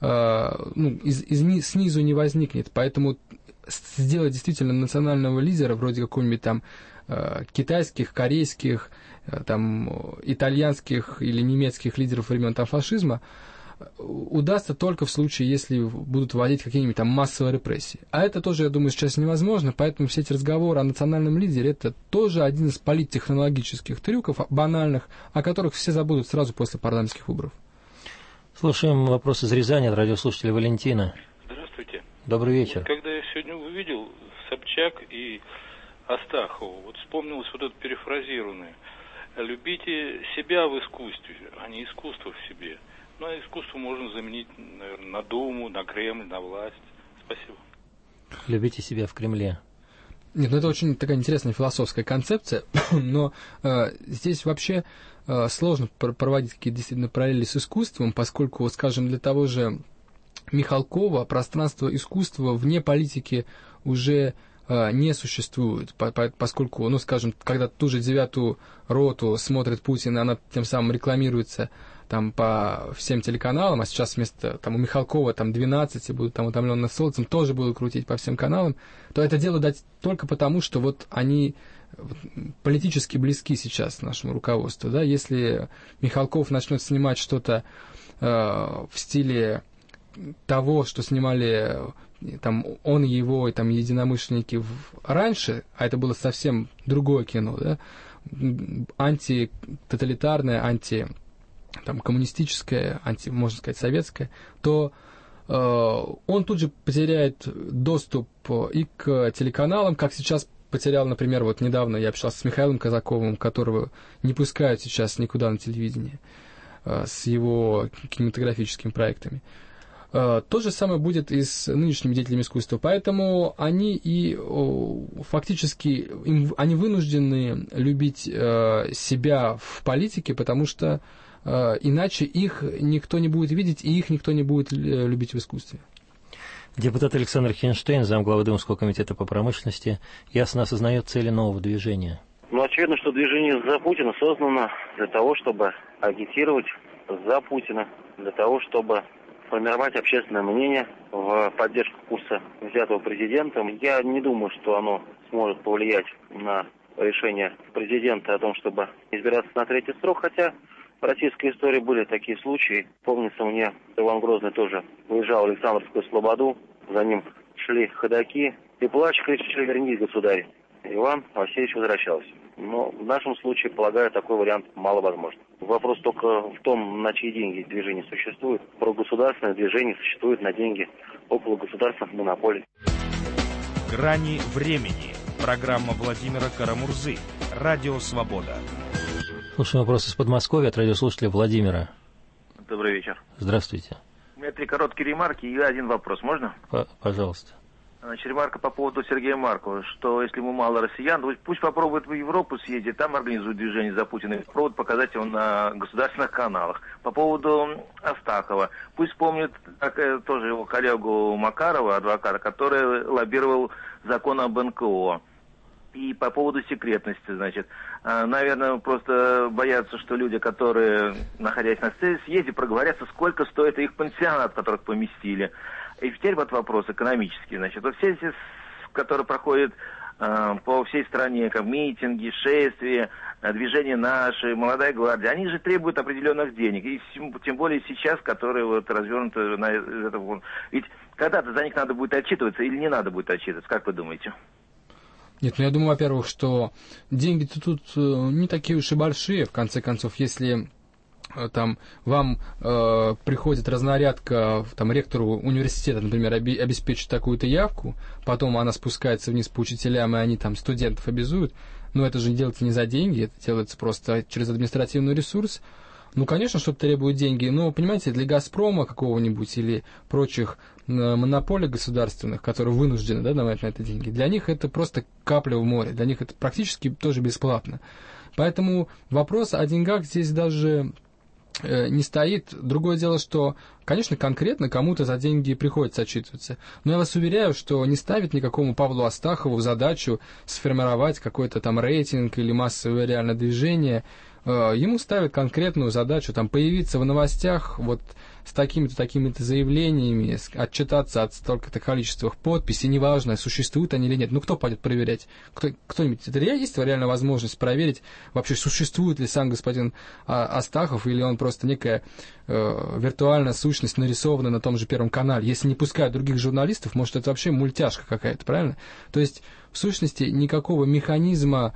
ну, из, из, снизу не возникнет. Поэтому сделать действительно национального лидера, вроде какого-нибудь там китайских, корейских, там, итальянских или немецких лидеров времен там, фашизма, удастся только в случае, если будут вводить какие-нибудь там массовые репрессии. А это тоже, я думаю, сейчас невозможно, поэтому все эти разговоры о национальном лидере — это тоже один из политтехнологических трюков, банальных, о которых все забудут сразу после парламентских выборов. Слушаем вопрос из Рязани от радиослушателя Валентина. Здравствуйте. Добрый вечер. Вот, когда я сегодня увидел Собчак и Астахову, вот вспомнилось вот это перефразированное: любите себя в искусстве, а не искусство в себе. Ну, а искусство можно заменить, наверное, на Думу, на Кремль, на власть. Спасибо. Любите себя в Кремле. Нет, ну это очень такая интересная философская концепция, но э, здесь вообще э, сложно пр- проводить какие-то действительно параллели с искусством, поскольку, скажем, для того же Михалкова пространство искусства вне политики уже э, не существует, по- по- поскольку, ну, скажем, когда ту же девятую роту смотрит Путин, она тем самым рекламируется там по всем телеканалам, а сейчас вместо там у Михалкова там двенадцать будут там утомленные солнцем, тоже будут крутить по всем каналам, то это дело дать только потому, что вот они политически близки сейчас нашему руководству, да, если Михалков начнет снимать что-то э, в стиле того, что снимали там он и его и там единомышленники в, раньше, а это было совсем другое кино, да, антитоталитарное, анти там, коммунистическое, анти, можно сказать, советское, то э, он тут же потеряет доступ и к телеканалам, как сейчас потерял, например, вот недавно я общался с Михаилом Казаковым, которого не пускают сейчас никуда на телевидении, с его кинематографическими проектами. То же самое будет и с нынешними деятелями искусства. Поэтому они и фактически им, они вынуждены любить себя в политике, потому что иначе их никто не будет видеть, и их никто не будет любить в искусстве. Депутат Александр Хинштейн, замглавы Думского комитета по промышленности, ясно осознает цели нового движения. Ну, очевидно, что движение «За Путина» создано для того, чтобы агитировать за Путина, для того, чтобы формировать общественное мнение в поддержку курса, взятого президентом. Я не думаю, что оно сможет повлиять на решение президента о том, чтобы избираться на третий срок, хотя в российской истории были такие случаи. Помнится мне, Иван Грозный тоже выезжал в Александровскую Слободу, за ним шли ходаки, и плача кричали: «Вернись, государь!» Иван Васильевич возвращался. Но в нашем случае, полагаю, такой вариант маловозможен. Вопрос только в том, на чьи деньги движение существует. Прогосударственное движение существует на деньги около государственных монополий. «Грани времени». Программа Владимира Карамурзы. Радио «Свобода». Слушаем вопрос из Подмосковья от радиослушателя Владимира. Добрый вечер. Здравствуйте. У меня три короткие ремарки и один вопрос. Можно? П- пожалуйста. Значит, ремарка по поводу Сергея Маркова, что если ему мало россиян, то пусть попробует в Европу съездить, там организует движение за Путина, и попробует показать его на государственных каналах. По поводу Астахова, пусть вспомнит как, тоже его коллегу Макарова, адвоката, который лоббировал закон об эн ка о. И по поводу секретности, значит, наверное, просто боятся, что люди, которые, находясь на съезде, проговорятся, сколько стоит их пансионат, которых поместили. И теперь вот вопрос экономический. Значит, вот все эти, которые проходят э, по всей стране, как митинги, шествия, движение «Наши», «Молодая гвардия», они же требуют определенных денег. И тем более сейчас, которые вот развернуты на это. Ведь когда-то за них надо будет отчитываться или не надо будет отчитываться, как вы думаете? Нет, ну я думаю, во-первых, что деньги-то тут не такие уж и большие, в конце концов, если там вам э, приходит разнарядка там, ректору университета, например, оби- обеспечить такую-то явку, потом она спускается вниз по учителям, и они там студентов обязуют, но это же делается не за деньги, это делается просто через административный ресурс. Ну, конечно, что-то требует деньги, но, понимаете, для «Газпрома» какого-нибудь или прочих монополий государственных, которые вынуждены, да, давать на это деньги, для них это просто капля в море, для них это практически тоже бесплатно. Поэтому вопрос о деньгах здесь даже э, не стоит. Другое дело, что, конечно, конкретно кому-то за деньги приходится отчитываться. Но я вас уверяю, что не ставит никакому Павлу Астахову задачу сформировать какой-то там рейтинг или массовое реальное движение. Ему ставят конкретную задачу там, появиться в новостях вот с такими-то, такими-то заявлениями, отчитаться от столько-то количества подписей, неважно, существуют они или нет. Ну, кто пойдет проверять? Кто, кто-нибудь? Это есть реальная возможность проверить, вообще существует ли сам господин Астахов, или он просто некая э, виртуальная сущность, нарисованная на том же Первом канале. Если не пускают других журналистов, может, это вообще мультяшка какая-то, правильно? То есть, в сущности, никакого механизма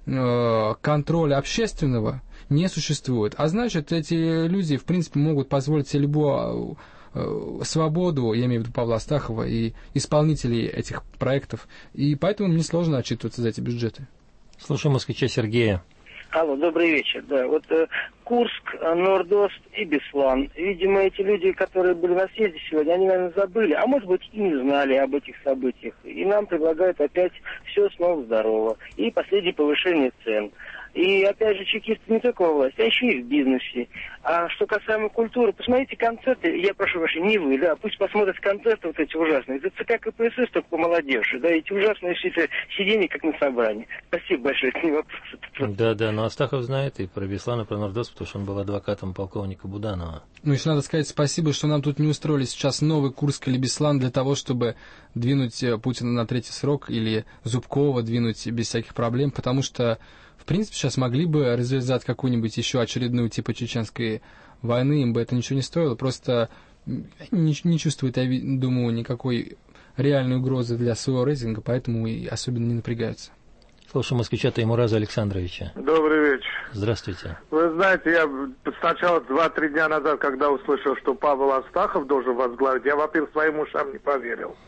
контроля общественного не существует. А значит, эти люди, в принципе, могут позволить себе любую э, свободу, я имею в виду Павла Астахова и исполнителей этих проектов, и поэтому мне сложно отчитываться за эти бюджеты. Слушаем москвича Сергея. Алло, добрый вечер. Да, вот э, Курск, Нордост и Беслан. Видимо, эти люди, которые были на съезде сегодня, они, наверное, забыли, а может быть и не знали об этих событиях. И нам предлагают опять все снова здорово. И последнее повышение цен. И, опять же, чекисты не только во власти, а еще и в бизнесе. А что касаемо культуры, посмотрите концерты, я прошу прощения, не вы, да, пусть посмотрят концерты вот эти ужасные. Это ЦК КПСС, только помолодевшие, да, эти ужасные сиденья, как на собрании. Спасибо большое, это не вопрос. Да, да, но Астахов знает и про Беслана, и про Нордост, потому что он был адвокатом полковника Буданова. Ну, еще надо сказать спасибо, что нам тут не устроили сейчас новый Курск или Беслан для того, чтобы двинуть Путина на третий срок или Зубкова двинуть без всяких проблем, потому что в принципе, сейчас могли бы развязать какую-нибудь еще очередную типа чеченской войны, им бы это ничего не стоило, просто не, не чувствуют, я думаю, никакой реальной угрозы для своего рейтинга, поэтому и особенно не напрягаются. Слушаем москвича Таймураза Александровича. Добрый вечер. Здравствуйте. Вы знаете, я сначала два-три дня назад, когда услышал, что Павел Астахов должен возглавить, я, во-первых, своим ушам не поверил.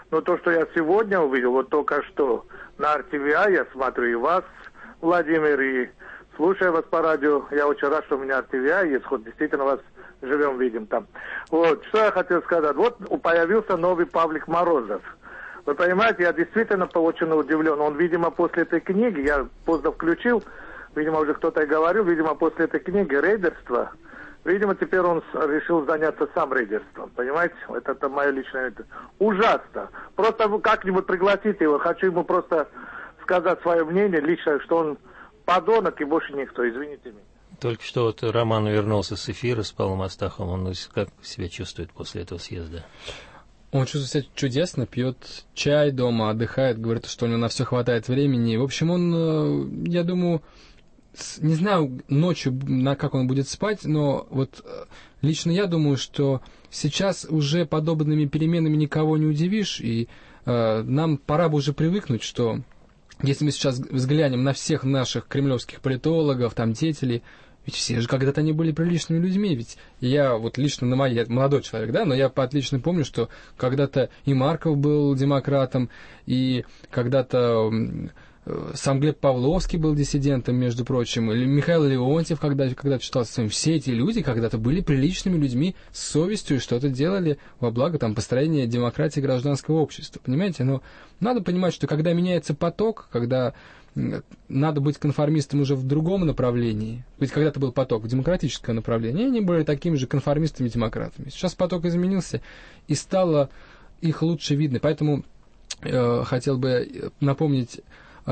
Но то, что я сегодня увидел, вот только что на эр тэ вэ а, я смотрю и вас, Владимир, и слушая вас по радио, я очень рад, что у меня эр тэ вэ а есть, хоть действительно вас живем, видим там. Вот, что я хотел сказать. Вот появился новый Павлик Морозов. Вы понимаете, я действительно очень удивлен. Он, видимо, после этой книги, я поздно включил, видимо, уже кто-то и говорил, видимо, после этой книги «Рейдерство», видимо, теперь он решил заняться сам рейдерством. Понимаете? Это, это мое личное... Это ужасно. Просто как-нибудь пригласите его. Хочу ему просто сказать свое мнение лично, что он подонок и больше никто. Извините меня. Только что вот Роман вернулся с эфира с Павлом Астаховым. Он как себя чувствует после этого съезда? Он чувствует себя чудесно, пьет чай дома, отдыхает, говорит, что у него на все хватает времени. В общем, он, я думаю, не знаю ночью, на как он будет спать, но вот лично я думаю, что сейчас уже подобными переменами никого не удивишь, и э, нам пора бы уже привыкнуть, что если мы сейчас взглянем на всех наших кремлевских политологов, там, деятелей, ведь все же когда-то они были приличными людьми, ведь я вот лично на моей, я молодой человек, да, но я отлично помню, что когда-то и Марков был демократом, и когда-то сам Глеб Павловский был диссидентом, между прочим, или Михаил Леонтьев, когда, когда читался своим, все эти люди когда-то были приличными людьми с совестью и что-то делали во благо там построения демократии гражданского общества, понимаете, но надо понимать, что когда меняется поток, когда надо быть конформистом уже в другом направлении. Ведь когда-то был поток в демократическое направление, и они были такими же конформистами и демократами. Сейчас поток изменился, и стало их лучше видно. Поэтому э, хотел бы напомнить э,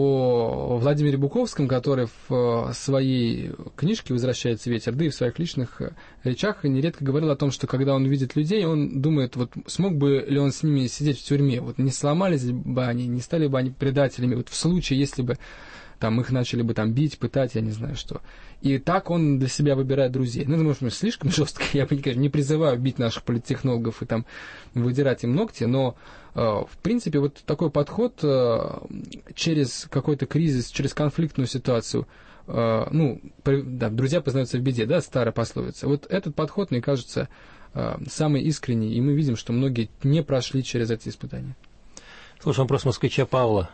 о Владимире Буковском, который в э, своей книжке «Возвращается ветер», да и в своих личных э, речах нередко говорил о том, что когда он видит людей, он думает, вот смог бы ли он с ними сидеть в тюрьме, вот не сломались бы они, не стали бы они предателями, вот в случае, если бы там их начали бы там бить, пытать, я не знаю что. И так он для себя выбирает друзей. Ну, это, может быть, слишком жестко, я, конечно, не призываю бить наших политтехнологов и там выдирать им ногти, но, э, в принципе, вот такой подход э, через какой-то кризис, через конфликтную ситуацию, э, ну, при, да, друзья познаются в беде, да, старая пословица. Вот этот подход, мне кажется, э, самый искренний, и мы видим, что многие не прошли через эти испытания. Слушаем вопрос москвича Павла.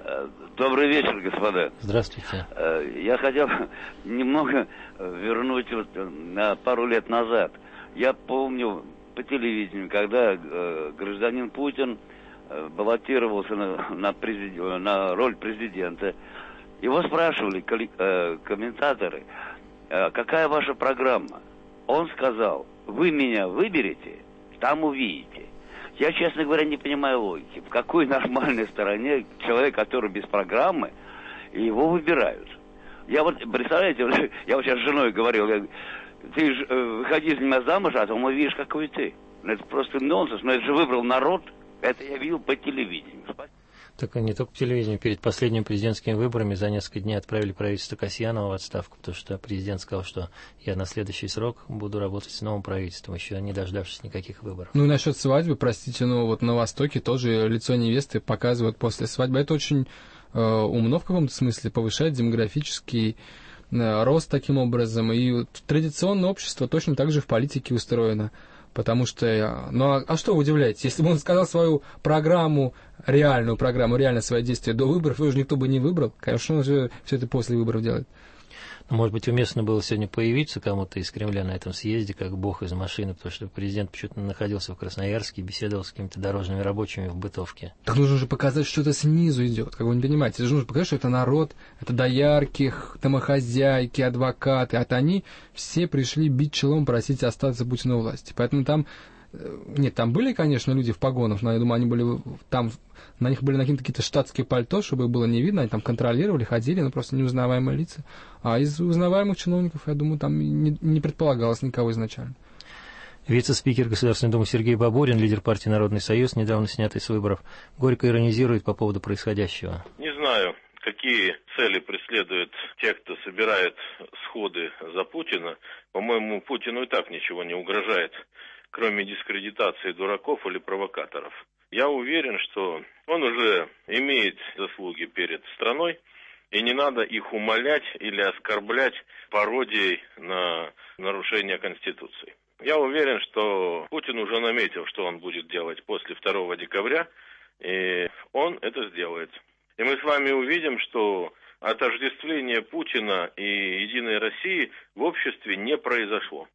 Добрый вечер, господа. Здравствуйте. Я хотел немного вернуть вот на пару лет назад. Я помню по телевидению, когда гражданин Путин баллотировался на, на, президент, на роль президента, его спрашивали комментаторы, какая ваша программа? Он сказал, вы меня выберете, там увидите. Я, честно говоря, не понимаю логики. В какой нормальной стороне человек, который без программы, его выбирают? Я вот, представляете, я вот сейчас с женой говорил, я, ты ж, э, выходи за меня замуж, а потом увидишь, какой ты. Ну, это просто нонсенс, но это же выбрал народ. Это я видел по телевидению. Так не только по телевидению. Перед последними президентскими выборами за несколько дней отправили правительство Касьянова в отставку, потому что президент сказал, что я на следующий срок буду работать с новым правительством, еще не дождавшись никаких выборов. Ну и насчет свадьбы, простите, но вот на Востоке тоже лицо невесты показывают после свадьбы. Это очень э, умно в каком-то смысле, повышает демографический э, рост таким образом. И вот, традиционное общество точно так же в политике устроено. Потому что, ну а, а что вы удивляетесь? Если бы он сказал свою программу, реальную программу, реально свои действия до выборов, его же никто бы не выбрал. Конечно, он же все это после выборов делает. Ну, может быть, уместно было сегодня появиться кому-то из Кремля на этом съезде, как бог из машины, потому что президент почему-то находился в Красноярске и беседовал с какими-то дорожными рабочими в бытовке. Так нужно же показать, что это снизу идет, как вы не понимаете. Это же нужно показать, что это народ, это доярки, домохозяйки, адвокаты. А они все пришли бить челом, просить остаться Путина у власти. Поэтому там... Нет, там были, конечно, люди в погонах, но я думаю, они были там, на них были накинуты какие-то штатские пальто, чтобы было не видно, они там контролировали, ходили, но просто неузнаваемые лица. А из узнаваемых чиновников, я думаю, там не, не предполагалось никого изначально. Вице-спикер Государственной Думы Сергей Бабурин, лидер партии «Народный союз», недавно снятый с выборов, горько иронизирует по поводу происходящего. Не знаю, какие цели преследуют те, кто собирает сходы за Путина. По-моему, Путину и так ничего не угрожает, кроме дискредитации дураков или провокаторов. Я уверен, что он уже имеет заслуги перед страной, и не надо их умалять или оскорблять пародией на нарушение Конституции. Я уверен, что Путин уже наметил, что он будет делать после второго декабря, и он это сделает. И мы с вами увидим, что отождествление Путина и Единой России в обществе не произошло.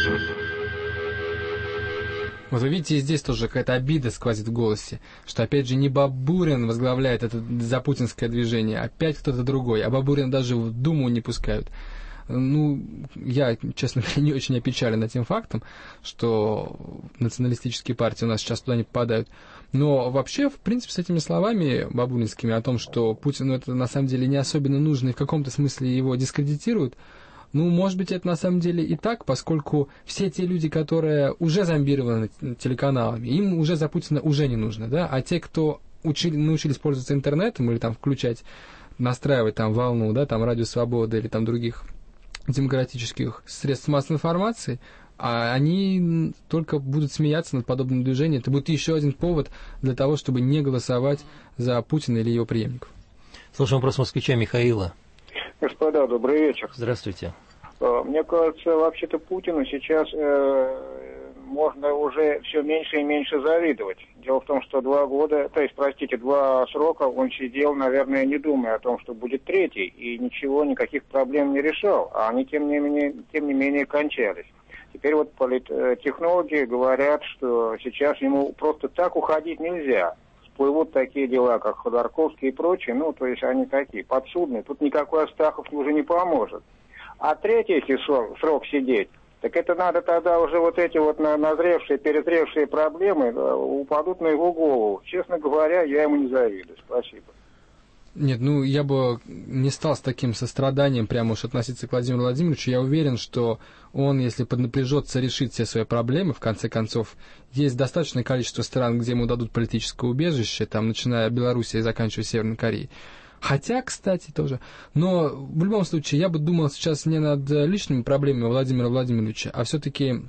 Вот вы видите, здесь тоже какая-то обида сквозит в голосе, что опять же не Бабурин возглавляет это запутинское движение, опять кто-то другой, а Бабурин даже в Думу не пускают. Ну, я, честно говоря, не очень опечален этим фактом, что националистические партии у нас сейчас туда не попадают. Но вообще, в принципе, с этими словами бабуринскими о том, что Путину это на самом деле не особенно нужно и в каком-то смысле его дискредитируют, ну, может быть, это на самом деле и так, поскольку все те люди, которые уже зомбированы телеканалами, им уже за Путина уже не нужно, да, а те, кто учили, научились пользоваться интернетом или там включать, настраивать там волну, да, там Радио Свобода или там других демократических средств массовой информации, а они только будут смеяться над подобным движением. Это будет еще один повод для того, чтобы не голосовать за Путина или его преемников. Слушаем вопрос москвича Михаила. Господа, добрый вечер. Здравствуйте. Мне кажется, вообще-то Путину сейчас э, можно уже все меньше и меньше завидовать. Дело в том, что два года, то есть, простите, два срока он сидел, наверное, не думая о том, что будет третий, и ничего, никаких проблем не решал, а они, тем не менее, тем не менее кончались. Теперь вот политтехнологи говорят, что сейчас ему просто так уходить нельзя. Всплывут такие дела, как Ходорковский и прочие, ну, то есть они такие, подсудные. Тут никакой Астахов уже не поможет. А третий, если срок, срок сидеть, так это надо тогда уже вот эти вот назревшие, перезревшие проблемы да, упадут на его голову. Честно говоря, я ему не завидую. Спасибо. Нет, ну я бы не стал с таким состраданием прямо уж относиться к Владимиру Владимировичу. Я уверен, что он, если поднапряжется, решит все свои проблемы. В конце концов, есть достаточное количество стран, где ему дадут политическое убежище, там, начиная от Беларуси и заканчивая Северной Кореей. Хотя, кстати, тоже. Но в любом случае, я бы думал сейчас не над личными проблемами Владимира Владимировича, а все-таки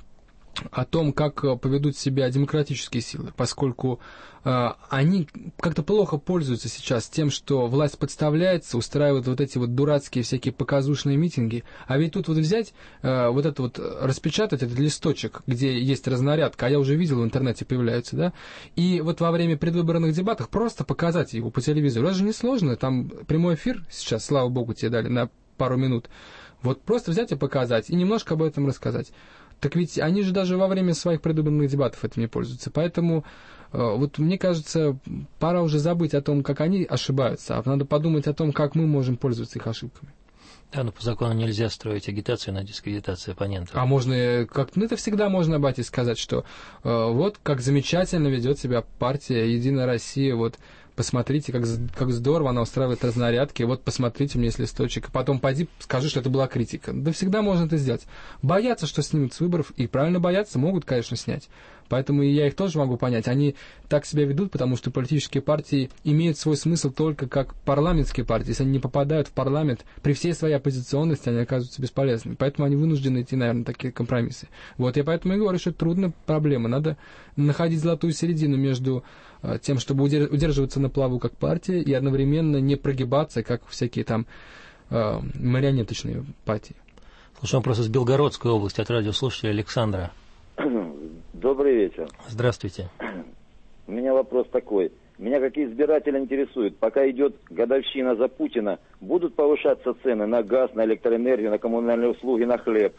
о том, как поведут себя демократические силы, поскольку э, они как-то плохо пользуются сейчас тем, что власть подставляется, устраивает вот эти вот дурацкие всякие показушные митинги, а ведь тут вот взять, э, вот это вот, распечатать этот листочек, где есть разнарядка, а я уже видел в интернете появляются, да, и вот во время предвыборных дебатов просто показать его по телевизору, это же несложно, там прямой эфир сейчас, слава богу, тебе дали на пару минут, вот просто взять и показать, и немножко об этом рассказать. Так ведь они же даже во время своих предвыборных дебатов этим не пользуются. Поэтому, э, вот мне кажется, пора уже забыть о том, как они ошибаются, а надо подумать о том, как мы можем пользоваться их ошибками. Да, но по закону нельзя строить агитацию на дискредитацию оппонента. А можно, как, ну это всегда можно, батя, сказать, что э, вот как замечательно ведет себя партия «Единая Россия», вот посмотрите, как, как здорово она устраивает разнарядки, вот посмотрите мне, если листочек, а потом пойди скажи, что это была критика. Да всегда можно это сделать. Боятся, что снимут с выборов, и правильно боятся, могут, конечно, снять. Поэтому и я их тоже могу понять. Они так себя ведут, потому что политические партии имеют свой смысл только как парламентские партии. Если они не попадают в парламент, при всей своей оппозиционности они оказываются бесполезными. Поэтому они вынуждены идти, наверное, такие компромиссы. Вот я поэтому и говорю, что это трудная проблема. Надо находить золотую середину между э, тем, чтобы удерживаться на плаву как партия, и одновременно не прогибаться, как всякие там э, марионеточные партии. Слушаем вопрос из Белгородской области от радиослушателя Александра. Добрый вечер. Здравствуйте. У меня вопрос такой. Меня как избирателя интересует, пока идет годовщина за Путина, будут повышаться цены на газ, на электроэнергию, на коммунальные услуги, на хлеб?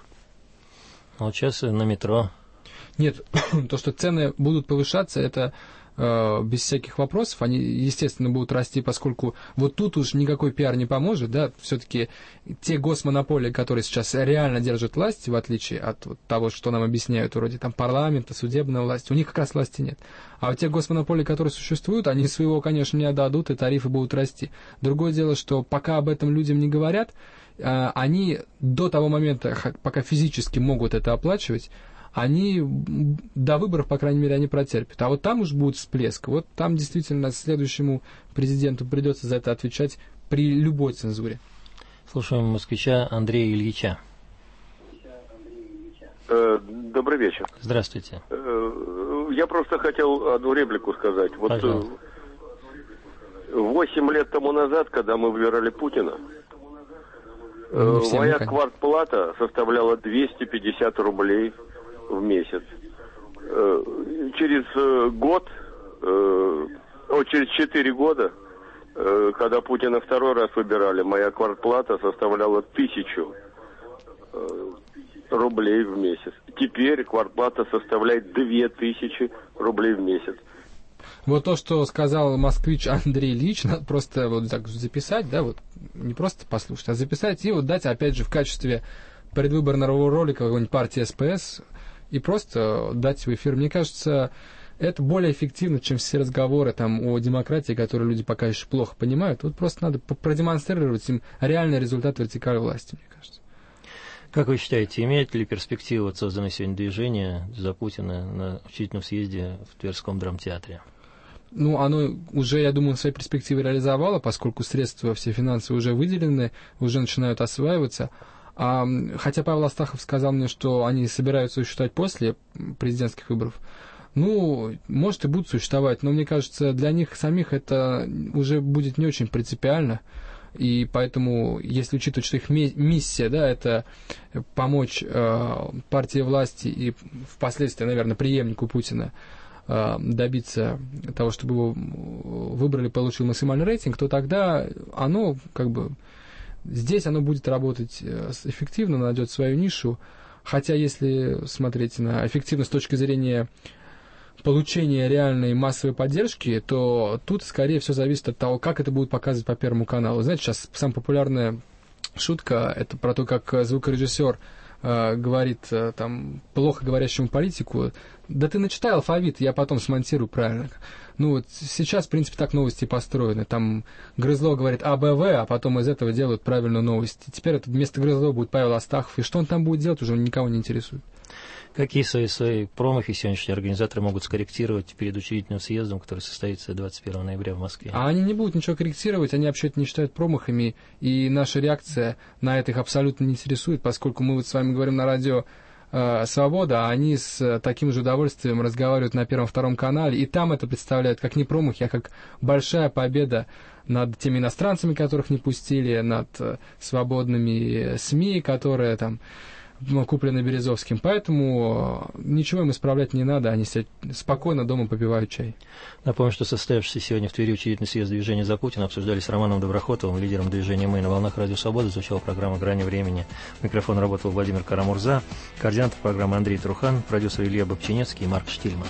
Вот сейчас на метро. Нет, то, что цены будут повышаться, это э, без всяких вопросов. Они, естественно, будут расти, поскольку вот тут уж никакой пиар не поможет. Да? Все-таки те госмонополии, которые сейчас реально держат власть, в отличие от вот того, что нам объясняют, вроде там парламента, судебная власть, у них как раз власти нет. А вот те госмонополии, которые существуют, они своего, конечно, не отдадут, и тарифы будут расти. Другое дело, что пока об этом людям не говорят, э, они до того момента, пока физически могут это оплачивать, они до выборов, по крайней мере, они протерпят. А вот там уж будет всплеск. Вот там действительно следующему президенту придется за это отвечать при любой цензуре. Слушаем москвича Андрея Ильича. Добрый вечер. Здравствуйте. Я просто хотел одну реплику сказать. Вот восемь лет тому назад, когда мы выбирали Путина, моя квартплата составляла двести пятьдесят рублей. в месяц. Через год, о, через четыре года, когда Путина второй раз выбирали, моя квартплата составляла тысячу рублей в месяц. Теперь квартплата составляет две тысячи рублей в месяц. Вот то, что сказал москвич Андрей Ильич, надо просто вот так записать, да, вот не просто послушать, а записать и вот дать, опять же, в качестве предвыборного ролика какой-нибудь партии СПС и просто дать в эфир. Мне кажется, это более эффективно, чем все разговоры там о демократии, которые люди пока еще плохо понимают. Вот просто надо продемонстрировать им реальный результат вертикали власти, мне кажется. Как вы считаете, имеет ли перспективу вот созданное сегодня движение за Путина на учредительном съезде в Тверском драмтеатре? Ну, оно уже, я думаю, свои перспективы реализовало, поскольку средства все финансовые уже выделены, уже начинают осваиваться. А, хотя Павел Астахов сказал мне, что они собираются существовать после президентских выборов. Ну, может, и будут существовать, но мне кажется, для них самих это уже будет не очень принципиально. И поэтому, если учитывать, что их миссия, да, это помочь э, партии власти и впоследствии, наверное, преемнику Путина э, добиться того, чтобы его выбрали, получил максимальный рейтинг, то тогда оно, как бы, здесь оно будет работать эффективно, найдет свою нишу. Хотя, если смотреть на эффективность с точки зрения получения реальной массовой поддержки, то тут, скорее всего, зависит от того, как это будут показывать по Первому каналу. Знаете, сейчас самая популярная шутка, это про то, как звукорежиссер э, говорит э, там, плохо говорящему политику: да ты начитай алфавит, я потом смонтирую правильно. Ну вот сейчас, в принципе, так новости построены. Там Грызло говорит А, Б, В, а потом из этого делают правильную новость. Теперь это вместо Грызло будет Павел Астахов. И что он там будет делать, уже никого не интересует. Какие свои, свои промахи сегодняшние организаторы могут скорректировать перед учредительным съездом, который состоится двадцать первого ноября в Москве? А они не будут ничего корректировать, они вообще это не считают промахами, и наша реакция на это их абсолютно не интересует, поскольку мы вот с вами говорим на радио э, «Свобода», а они с таким же удовольствием разговаривают на Первом-Втором канале, и там это представляют как не промахи, а как большая победа над теми иностранцами, которых не пустили, над э, свободными СМИ, которые там куплены Березовским. Поэтому ничего им исправлять не надо, они спокойно дома попивают чай. Напомню, что состоявшийся сегодня в Твери учредительный съезд движения за Путина обсуждали с Романом Доброхотовым, лидером движения «Мы». На волнах Радио Свобода звучала программа «Грани времени». Микрофон работал Владимир Карамурза, координатор программы Андрей Трухан, продюсер Илья Бобчинецкий и Марк Штильман.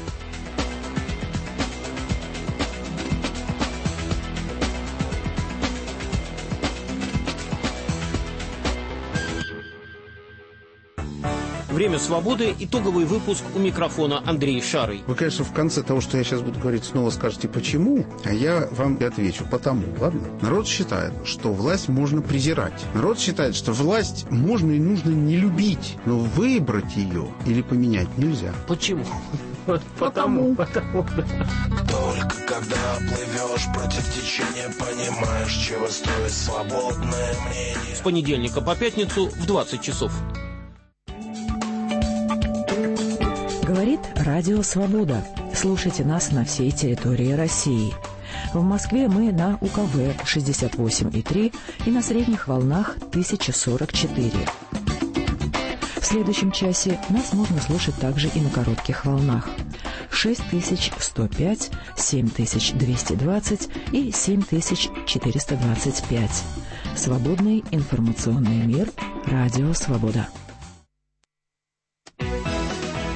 Время свободы. Итоговый выпуск, у микрофона Андрей Шарый. Вы, конечно, в конце того, что я сейчас буду говорить, снова скажете «почему?», а я вам и отвечу «потому». Ладно? Народ считает, что власть можно презирать. Народ считает, что власть можно и нужно не любить, но выбрать ее или поменять нельзя. Почему? Потому. Потому, да. Только когда плывешь против течения, понимаешь, чего стоит свободное мнение. С понедельника по пятницу в двадцать часов. Говорит Радио Свобода. Слушайте нас на всей территории России. В Москве мы на У Ка Вэ шестьдесят восемь и три и на средних волнах тысяча сорок четыре. В следующем часе нас можно слушать также и на коротких волнах шесть тысяч сто пять, семь тысяч двести двадцать и семь тысяч четыреста двадцать пять. Свободный информационный мир. Радио Свобода.